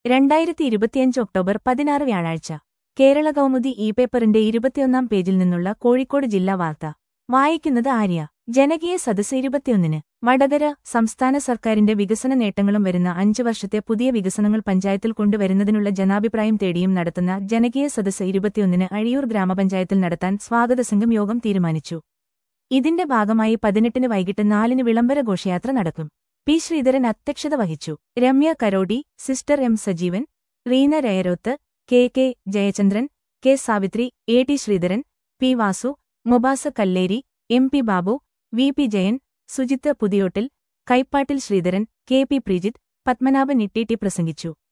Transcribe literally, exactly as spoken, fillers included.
രണ്ടായിരത്തി ഇരുപത്തിയഞ്ച് ഒക്ടോബർ പതിനാറ് വ്യാഴാഴ്ച കേരള കൗമുദി ഇ പേപ്പറിന്റെ ഇരുപത്തിയൊന്നാം പേജിൽ നിന്നുള്ള കോഴിക്കോട് ജില്ലാ വാർത്ത വായിക്കുന്നത് ആര്യ. ജനകീയ സദസ്സ് ഇരുപത്തിയൊന്നിന് വടകര. സംസ്ഥാന സർക്കാരിന്റെ വികസന നേട്ടങ്ങളും വരുന്ന അഞ്ച് വർഷത്തെ പുതിയ വികസനങ്ങൾ പഞ്ചായത്തിൽ കൊണ്ടുവരുന്നതിനുള്ള ജനാഭിപ്രായം തേടിയും നടത്തുന്ന ജനകീയ സദസ്സ് ഇരുപത്തിയൊന്നിന് അഴിയൂർ ഗ്രാമപഞ്ചായത്തിൽ നടത്താൻ സ്വാഗതസംഘം യോഗം തീരുമാനിച്ചു. ഇതിന്റെ ഭാഗമായി പതിനെട്ടിന് വൈകിട്ട് നാലിന് വിളംബര ഘോഷയാത്ര നടക്കും. പി ശ്രീധരൻ അധ്യക്ഷത വഹിച്ചു. Ramya Karodi, sister M Sajeevan, Reena Rayaroth, K K Jayachandran, K Savithri, A T Sreedharan, P Vasu, Mobasa Kalleri, M P Babu, V P Jayan, Sujith Puthiyottil, Kaippattil Sreedharan, K P Preejith, Padmanabhan Itti T പ്രസംഗിച്ചു.